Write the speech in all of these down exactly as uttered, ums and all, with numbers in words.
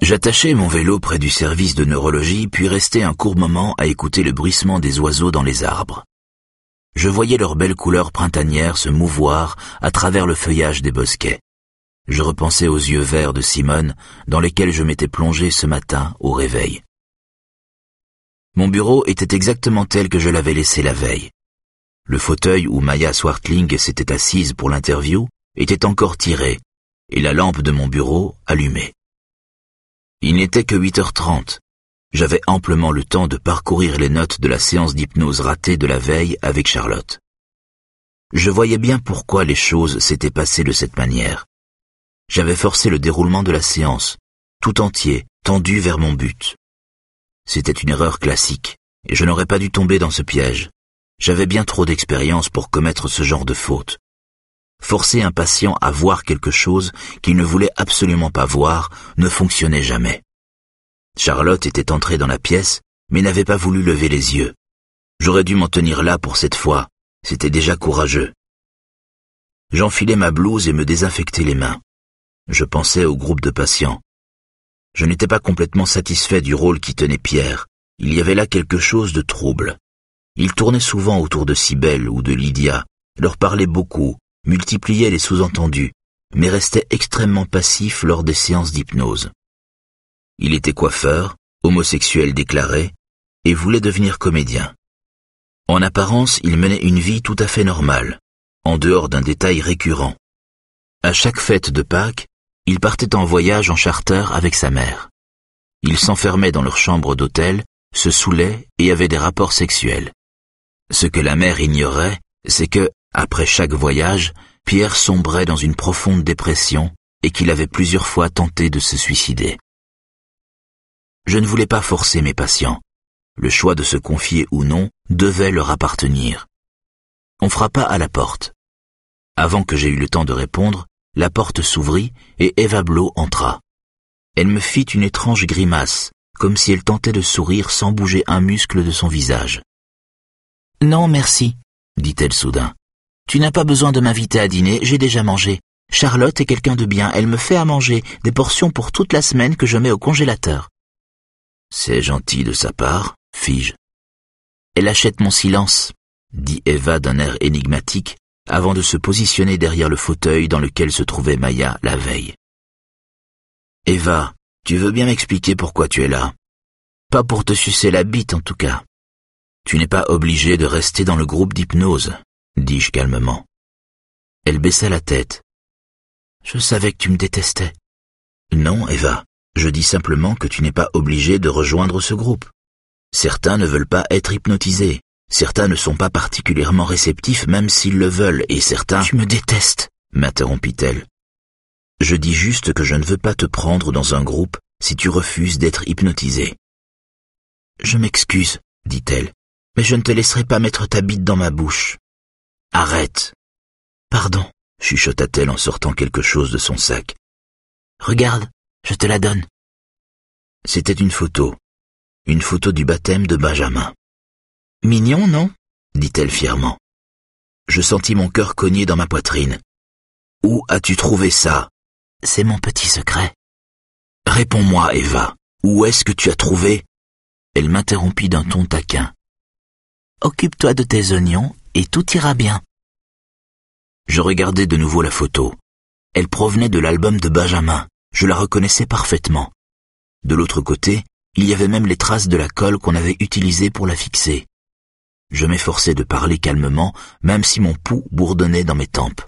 J'attachai mon vélo près du service de neurologie, puis restai un court moment à écouter le bruissement des oiseaux dans les arbres. Je voyais leurs belles couleurs printanières se mouvoir à travers le feuillage des bosquets. Je repensais aux yeux verts de Simone, dans lesquels je m'étais plongé ce matin au réveil. Mon bureau était exactement tel que je l'avais laissé la veille. Le fauteuil où Maya Swartling s'était assise pour l'interview était encore tiré, et la lampe de mon bureau allumée. Il n'était que huit heures trente. J'avais amplement le temps de parcourir les notes de la séance d'hypnose ratée de la veille avec Charlotte. Je voyais bien pourquoi les choses s'étaient passées de cette manière. J'avais forcé le déroulement de la séance, tout entier, tendu vers mon but. C'était une erreur classique, et je n'aurais pas dû tomber dans ce piège. J'avais bien trop d'expérience pour commettre ce genre de faute. Forcer un patient à voir quelque chose qu'il ne voulait absolument pas voir ne fonctionnait jamais. Charlotte était entrée dans la pièce, mais n'avait pas voulu lever les yeux. J'aurais dû m'en tenir là pour cette fois, c'était déjà courageux. J'enfilai ma blouse et me désinfectai les mains. Je pensais au groupe de patients. Je n'étais pas complètement satisfait du rôle qui tenait Pierre. Il y avait là quelque chose de trouble. Il tournait souvent autour de Cybèle ou de Lydia, leur parlait beaucoup, multipliait les sous-entendus, mais restait extrêmement passif lors des séances d'hypnose. Il était coiffeur, homosexuel déclaré, et voulait devenir comédien. En apparence, il menait une vie tout à fait normale, en dehors d'un détail récurrent. À chaque fête de Pâques, il partait en voyage en charter avec sa mère. Ils s'enfermaient dans leur chambre d'hôtel, se saoulaient et avaient des rapports sexuels. Ce que la mère ignorait, c'est que, après chaque voyage, Pierre sombrait dans une profonde dépression et qu'il avait plusieurs fois tenté de se suicider. Je ne voulais pas forcer mes patients. Le choix de se confier ou non devait leur appartenir. On frappa à la porte. Avant que j'aie eu le temps de répondre, la porte s'ouvrit et Eva Blau entra. Elle me fit une étrange grimace, comme si elle tentait de sourire sans bouger un muscle de son visage. « Non, merci, » dit-elle soudain. « Tu n'as pas besoin de m'inviter à dîner, j'ai déjà mangé. Charlotte est quelqu'un de bien, elle me fait à manger, des portions pour toute la semaine que je mets au congélateur. » C'est gentil de sa part, fis-je. Elle achète mon silence, dit Eva d'un air énigmatique, avant de se positionner derrière le fauteuil dans lequel se trouvait Maya la veille. Eva, tu veux bien m'expliquer pourquoi tu es là? Pas pour te sucer la bite en tout cas. Tu n'es pas obligée de rester dans le groupe d'hypnose, dis-je calmement. Elle baissa la tête. Je savais que tu me détestais. Non, Eva, je dis simplement que tu n'es pas obligée de rejoindre ce groupe. Certains ne veulent pas être hypnotisés. Certains ne sont pas particulièrement réceptifs même s'ils le veulent, et certains... Tu me détestes, m'interrompit-elle. Je dis juste que je ne veux pas te prendre dans un groupe si tu refuses d'être hypnotisé. Je m'excuse, dit-elle, mais je ne te laisserai pas mettre ta bite dans ma bouche. Arrête. Pardon, chuchota-t-elle en sortant quelque chose de son sac. Regarde, je te la donne. C'était une photo. Une photo du baptême de Benjamin. Mignon, non? dit-elle fièrement. Je sentis mon cœur cogner dans ma poitrine. Où as-tu trouvé ça? C'est mon petit secret. Réponds-moi, Eva. Où est-ce que tu as trouvé? Elle m'interrompit d'un ton taquin. Occupe-toi de tes oignons et tout ira bien. Je regardai de nouveau la photo. Elle provenait de l'album de Benjamin. Je la reconnaissais parfaitement. De l'autre côté, il y avait même les traces de la colle qu'on avait utilisée pour la fixer. Je m'efforçais de parler calmement, même si mon pouls bourdonnait dans mes tempes.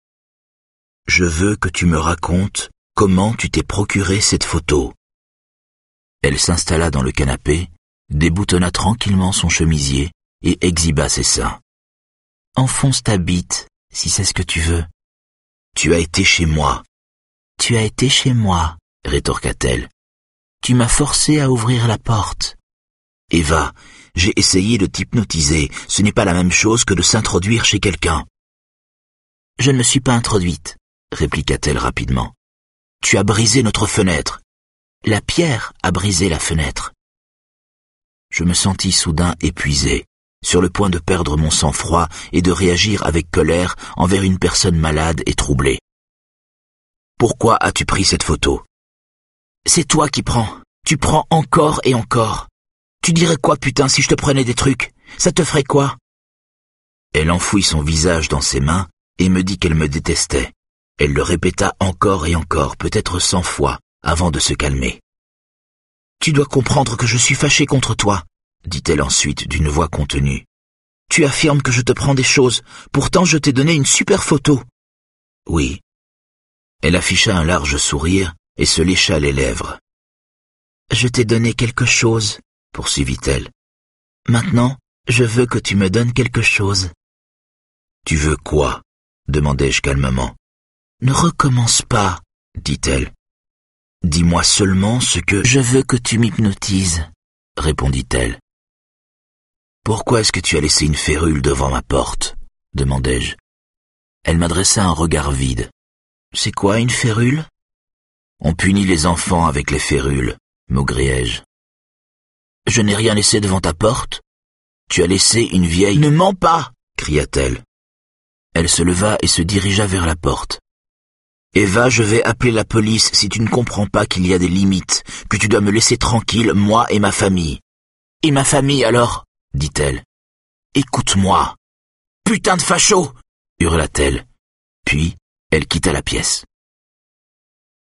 Je veux que tu me racontes comment tu t'es procuré cette photo. Elle s'installa dans le canapé, déboutonna tranquillement son chemisier et exhiba ses seins. Enfonce ta bite, si c'est ce que tu veux. Tu as été chez moi. Tu as été chez moi, rétorqua-t-elle. Tu m'as forcé à ouvrir la porte. Eva, j'ai essayé de t'hypnotiser. Ce n'est pas la même chose que de s'introduire chez quelqu'un. Je ne me suis pas introduite, répliqua-t-elle rapidement. Tu as brisé notre fenêtre. La pierre a brisé la fenêtre. Je me sentis soudain épuisé, sur le point de perdre mon sang-froid et de réagir avec colère envers une personne malade et troublée. Pourquoi as-tu pris cette photo? C'est toi qui prends. Tu prends encore et encore. Tu dirais quoi, putain, si je te prenais des trucs? Ça te ferait quoi? Elle enfouit son visage dans ses mains et me dit qu'elle me détestait. Elle le répéta encore et encore, peut-être cent fois, avant de se calmer. Tu dois comprendre que je suis fâchée contre toi, dit-elle ensuite d'une voix contenue. Tu affirmes que je te prends des choses, pourtant je t'ai donné une super photo. Oui. Elle afficha un large sourire et se lécha les lèvres. Je t'ai donné quelque chose, poursuivit-elle. Maintenant, je veux que tu me donnes quelque chose. Tu veux quoi? Demandai-je calmement. Ne recommence pas, dit-elle. Dis-moi seulement ce que... Je veux que tu m'hypnotises, répondit-elle. Pourquoi est-ce que tu as laissé une férule devant ma porte? Demandai-je. Elle m'adressa un regard vide. C'est quoi une férule? On punit les enfants avec les férules, maugréai-je. Je n'ai rien laissé devant ta porte. Tu as laissé une vieille... Ne mens pas, cria-t-elle. Elle se leva et se dirigea vers la porte. Eva, je vais appeler la police si tu ne comprends pas qu'il y a des limites, que tu dois me laisser tranquille, moi et ma famille. Et ma famille alors? Dit-elle. Écoute-moi. Putain de facho! Hurla-t-elle. Puis, elle quitta la pièce.